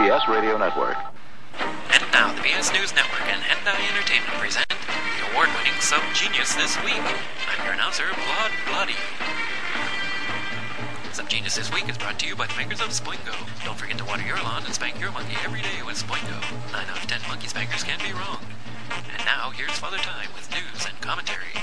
PBS Radio Network. And now, the PBS News Network and Hendai Entertainment present the award-winning Subgenius This Week. I'm your announcer, Blood Bloody. Subgenius This Week is brought to you by the makers of Spoingo. Don't forget to water your lawn and spank your monkey every day with Spoingo. 9 out of 10 monkey spankers can't be wrong. And now, here's Father Time with news and commentary.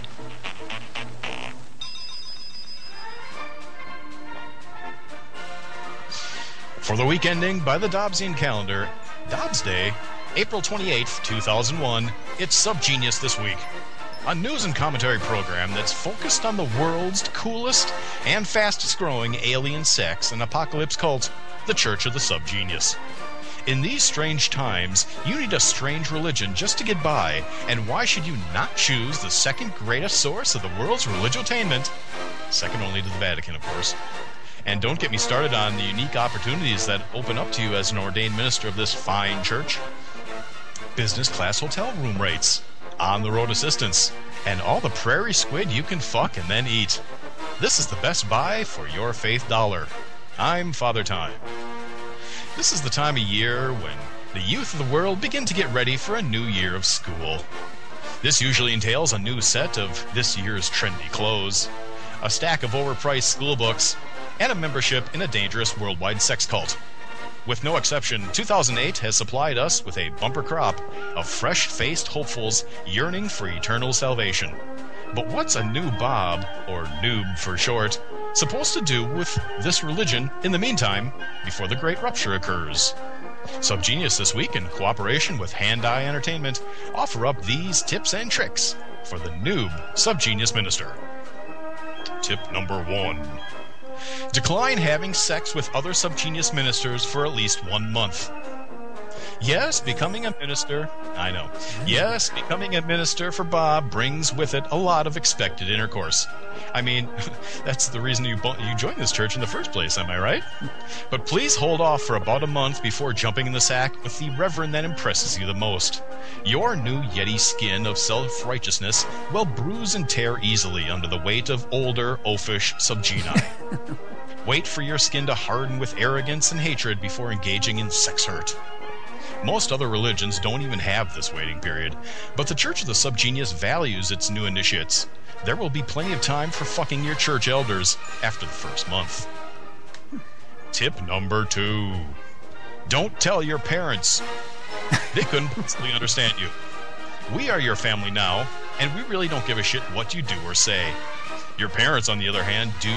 For the week ending by the Dobbsian calendar, Dobbs Day, April 28th, 2001, it's Subgenius This Week, a news and commentary program that's focused on the world's coolest and fastest growing alien sex and apocalypse cult, the Church of the Subgenius. In these strange times, you need a strange religion just to get by, and why should you not choose the second greatest source of the world's religiotainment? Second only to the Vatican, of course. And don't get me started on the unique opportunities that open up to you as an ordained minister of this fine church. Business class hotel room rates, on-the-road assistance, and all the prairie squid you can fuck and then eat. This is the best buy for your faith dollar. I'm Father Time. This is the time of year when the youth of the world begin to get ready for a new year of school. This usually entails a new set of this year's trendy clothes, a stack of overpriced school books, and a membership in a dangerous worldwide sex cult. With no exception, 2008 has supplied us with a bumper crop of fresh-faced hopefuls yearning for eternal salvation. But what's a new Bob, or noob for short, supposed to do with this religion in the meantime, before the great rupture occurs? Subgenius This Week, in cooperation with Hand-Eye Entertainment, offer up these tips and tricks for the noob Subgenius minister. Tip number 1. Decline having sex with other Subgenius ministers for at least 1 month. Yes, becoming a minister for Bob brings with it a lot of expected intercourse. I mean, that's the reason you joined this church in the first place, am I right? But please hold off for about a month before jumping in the sack with the reverend that impresses you the most. Your new Yeti skin of self-righteousness will bruise and tear easily under the weight of older, oafish subgeni. Wait for your skin to harden with arrogance and hatred before engaging in sex hurt. Most other religions don't even have this waiting period, but the Church of the Subgenius values its new initiates. There will be plenty of time for fucking your church elders after the first month. Tip number 2. Don't tell your parents. They couldn't possibly understand you. We are your family now, and we really don't give a shit what you do or say. Your parents, on the other hand, do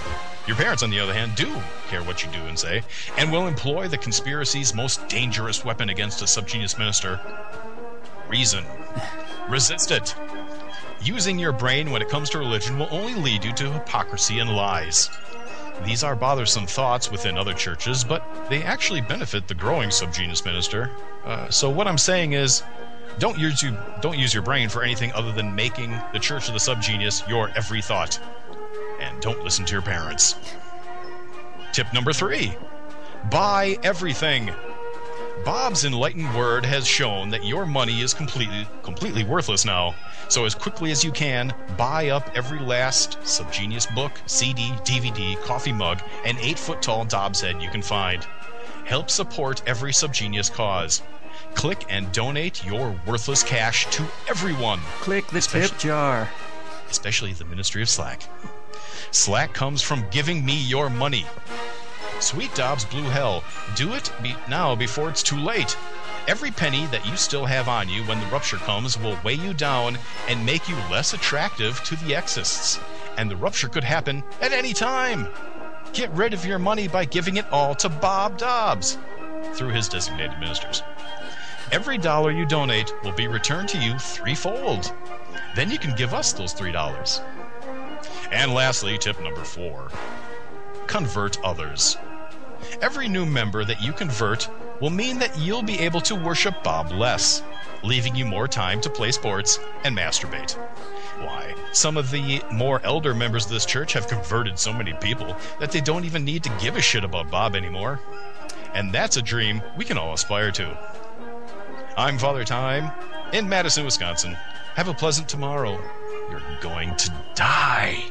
care what you do and say, and will employ the conspiracy's most dangerous weapon against a Subgenius minister: reason. Resist it. Using your brain when it comes to religion will only lead you to hypocrisy and lies. These are bothersome thoughts within other churches, but they actually benefit the growing Subgenius minister. So what I'm saying is, don't use your brain for anything other than making the Church of the Subgenius your every thought. And don't listen to your parents. Tip number 3. Buy everything. Bob's enlightened word has shown that your money is completely worthless now. So as quickly as you can, buy up every last Subgenius book, CD, DVD, coffee mug, and 8-foot-tall Dobbs head you can find. Help support every Subgenius cause. Click and donate your worthless cash to everyone. Click the tip jar. Especially the Ministry of Slack. Slack comes from giving me your money. Sweet Dobbs Blue Hell, do it now before it's too late. Every penny that you still have on you when the rupture comes will weigh you down and make you less attractive to the exists. And the rupture could happen at any time. Get rid of your money by giving it all to Bob Dobbs through his designated ministers. Every dollar you donate will be returned to you threefold. Then you can give us those $3. And lastly, tip number 4. Convert others. Every new member that you convert will mean that you'll be able to worship Bob less, leaving you more time to play sports and masturbate. Why, some of the more elder members of this church have converted so many people that they don't even need to give a shit about Bob anymore. And that's a dream we can all aspire to. I'm Father Time in Madison, Wisconsin. Have a pleasant tomorrow. You're going to die.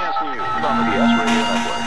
CBS News on the BS Radio Network.